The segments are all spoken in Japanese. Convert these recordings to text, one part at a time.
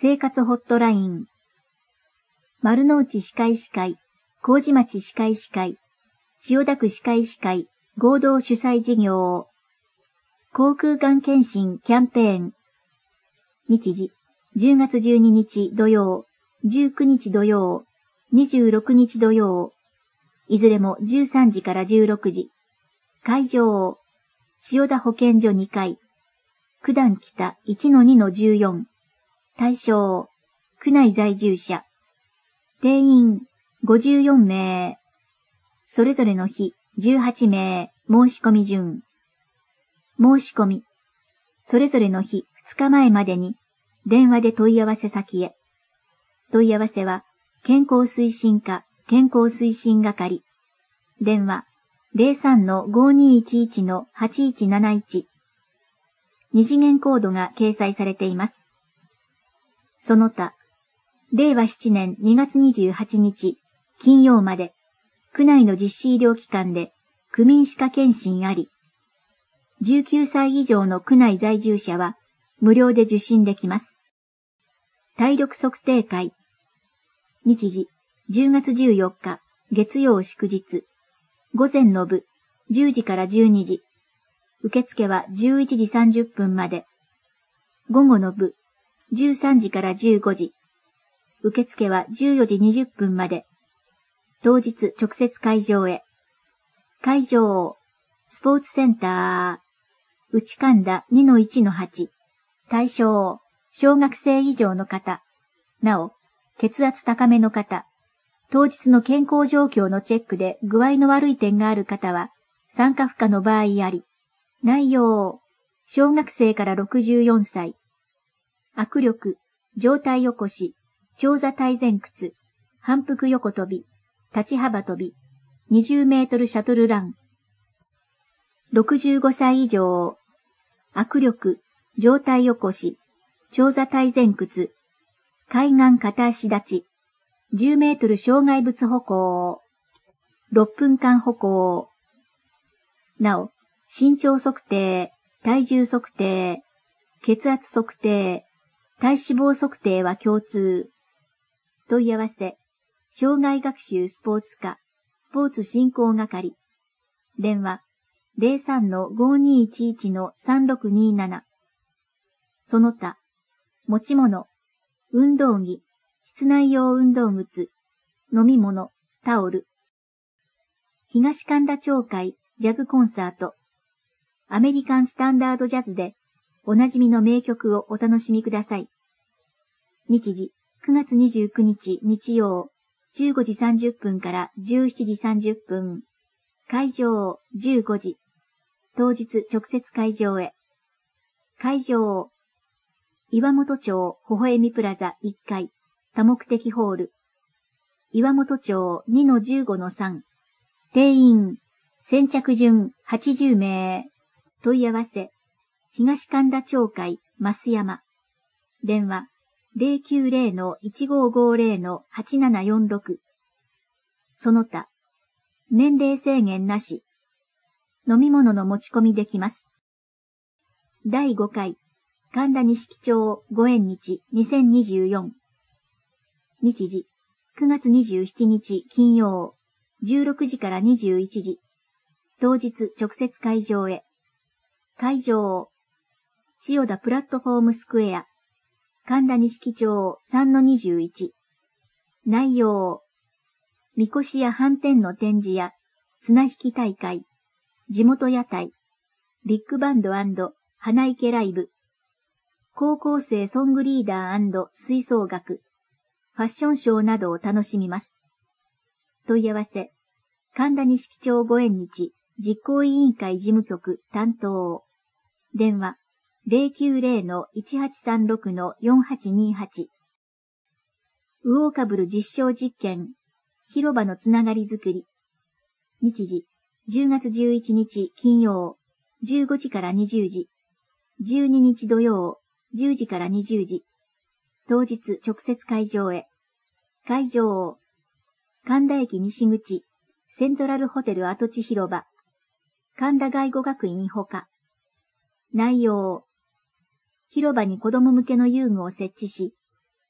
生活ホットライン。丸の内歯科医師会、麹町歯科医師会、千代田区歯科医師会、合同主催事業。口腔がん検診キャンペーン。日時、10月12日土曜、19日土曜、26日土曜。いずれも13時から16時。会場、千代田保健所2階。九段北 1-2-14。対象、区内在住者。定員、54名。それぞれの日、18名。申し込み順。申し込み。それぞれの日2日前までに、電話で問い合わせ先へ。問い合わせは、健康推進課、健康推進係。電話、03-5211-8171。二次元コードが掲載されています。その他、令和7年2月28日、金曜まで、区内の実施医療機関で、区民歯科検診あり、19歳以上の区内在住者は、無料で受診できます。体力測定会。日時、10月14日、月曜祝日。午前の部、10時から12時。受付は11時30分まで。午後の部、13時から15時。受付は14時20分まで。当日直接会場へ。会場、スポーツセンター、内神田 2-1-8。対象、小学生以上の方。なお、血圧高めの方。当日の健康状況のチェックで具合の悪い点がある方は、参加不可の場合あり。内容、小学生から64歳。握力、上体起こし、長座体前屈、反復横跳び、立ち幅跳び、20メートルシャトルラン。65歳以上、握力、上体起こし、長座体前屈、海岸片足立ち、10メートル障害物歩行、6分間歩行。なお、身長測定、体重測定、血圧測定、体脂肪測定は共通。問い合わせ、障害学習スポーツ科、スポーツ振興係。電話、03-5211-3627。その他、持ち物、運動着、室内用運動靴、飲み物、タオル。東神田町会ジャズコンサート。アメリカンスタンダードジャズでおなじみの名曲をお楽しみください。日時、9月29日日曜、15時30分から17時30分。会場、15時。当日直接会場へ。会場、岩本町微笑みプラザ1階、多目的ホール。岩本町 2-15-3。定員、先着順80名。問い合わせ、東神田町会増山。電話、090-1550-8746。その他、年齢制限なし。飲み物の持ち込みできます。第5回、神田錦町ご縁日2024。日時、9月27日金曜、16時から21時。当日直接会場へ。会場、千代田プラットフォームスクエア、神田錦町 3-21。内容、みこしや反転の展示や、綱引き大会、地元屋台、ビッグバンド&花池ライブ、高校生ソングリーダー&吹奏楽、ファッションショーなどを楽しみます。問い合わせ、神田錦町ご縁日実行委員会事務局担当。電話、090-1836-4828。ウオーカブル実証実験、広場のつながりづくり。日時、10月11日金曜、15時から20時。12日土曜、10時から20時。当日直接会場へ。会場、神田駅西口、セントラルホテル跡地広場。神田外語学院ほか。内容、広場に子供向けの遊具を設置し、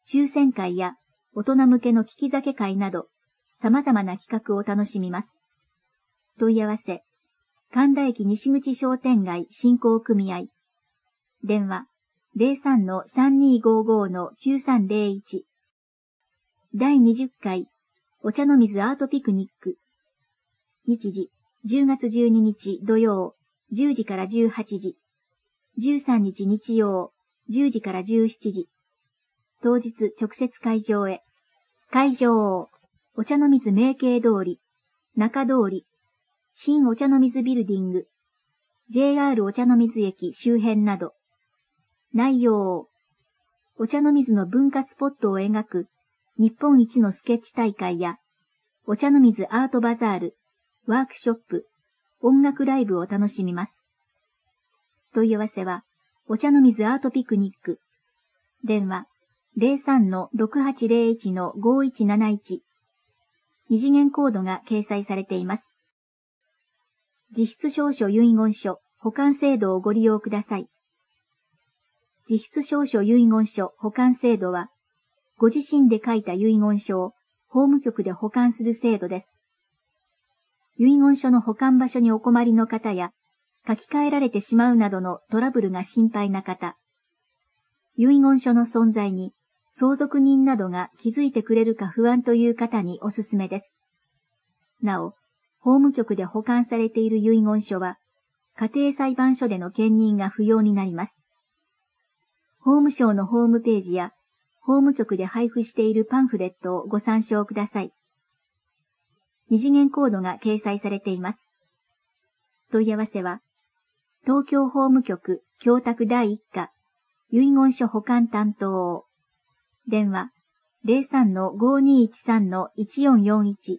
抽選会や大人向けの聞き酒会など、様々な企画を楽しみます。問い合わせ、神田駅西口商店街振興組合。電話、03-3255-9301。第20回、お茶の水アートピクニック。日時、10月12日土曜、10時から18時。13日日曜、10時から17時。当日直接会場へ。会場、お茶の水明慶通り、中通り、新お茶の水ビルディング、JR お茶の水駅周辺など。内容、お茶の水の文化スポットを描く日本一のスケッチ大会や、お茶の水アートバザール、ワークショップ、音楽ライブを楽しみます。問い合わせは、お茶の水アートピクニック。電話、03-6801-5171。二次元コードが掲載されています。自筆証書遺言書、保管制度をご利用ください。自筆証書遺言書保管制度は、ご自身で書いた遺言書を法務局で保管する制度です。遺言書の保管場所にお困りの方や、書き換えられてしまうなどのトラブルが心配な方、遺言書の存在に相続人などが気づいてくれるか不安という方におすすめです。なお、法務局で保管されている遺言書は、家庭裁判所での兼任が不要になります。法務省のホームページや、法務局で配布しているパンフレットをご参照ください。二次元コードが掲載されています。問い合わせは、東京法務局教託第1課遺言書保管担当。電話、03-5213-1441。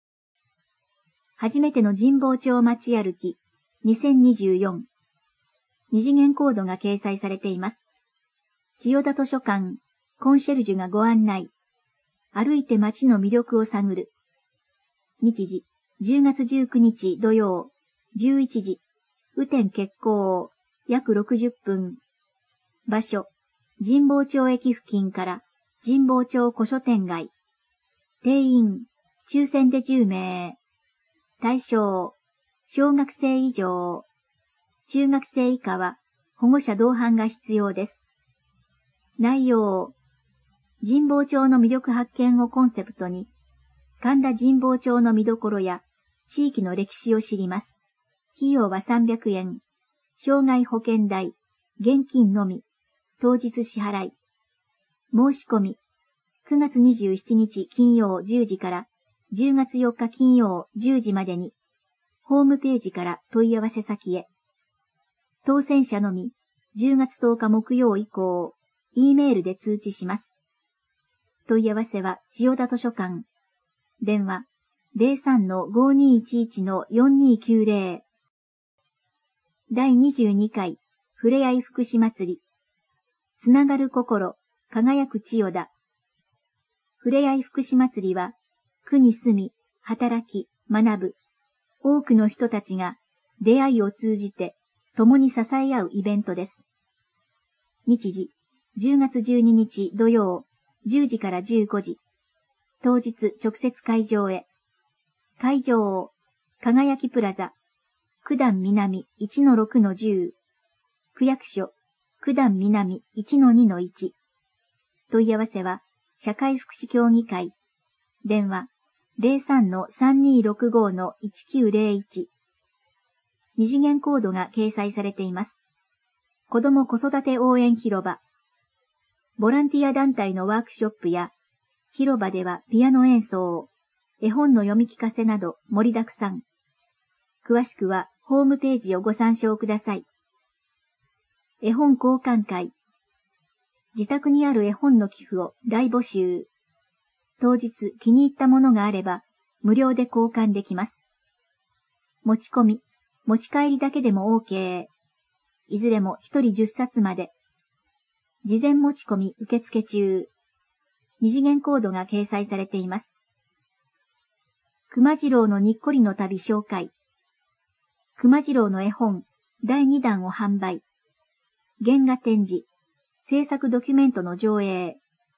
初めての神保町街歩き、2024。二次元コードが掲載されています。千代田図書館、コンシェルジュがご案内。歩いて街の魅力を探る。日時、10月19日土曜、11時。雨天決行、約60分。場所、神保町駅付近から神保町古書店街。定員、抽選で10名。対象、小学生以上。中学生以下は保護者同伴が必要です。内容、神保町の魅力発見をコンセプトに、神田神保町の見どころや地域の歴史を知ります。費用は300円。障害保険代、現金のみ。当日支払い。申し込み。9月27日金曜10時から10月4日金曜10時までに、ホームページから問い合わせ先へ。当選者のみ、10月10日木曜以降、E メールで通知します。問い合わせは千代田図書館。電話、03-5211-4290。第22回、ふれあい福祉祭り。つながる心、輝く千代田。ふれあい福祉祭りは、区に住み、働き、学ぶ、多くの人たちが出会いを通じて共に支え合うイベントです。日時、10月12日土曜、10時から15時。当日直接会場へ。会場、輝きプラザ、九段南 1-6-10。区役所、九段南 1-2-1。問い合わせは、社会福祉協議会。電話、03-3265-1901。二次元コードが掲載されています。子ども子育て応援広場。ボランティア団体のワークショップや、広場ではピアノ演奏、絵本の読み聞かせなど盛りだくさん。詳しくはホームページをご参照ください。絵本交換会。自宅にある絵本の寄付を大募集。当日気に入ったものがあれば無料で交換できます。持ち込み、持ち帰りだけでも OK。いずれも1人10冊まで。事前持ち込み受付中。二次元コードが掲載されています。熊次郎のにっこりの旅紹介。熊次郎の絵本第2弾を販売。原画展示、制作ドキュメントの上映。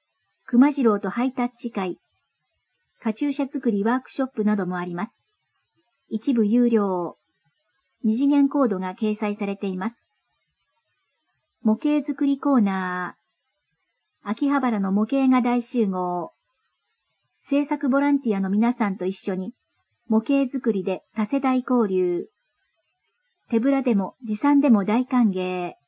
熊次郎とハイタッチ会、カチューシャ作りワークショップなどもあります。一部有料。二次元コードが掲載されています。模型作りコーナー。秋葉原の模型が大集合。制作ボランティアの皆さんと一緒に、模型作りで多世代交流。手ぶらでも持参でも大歓迎。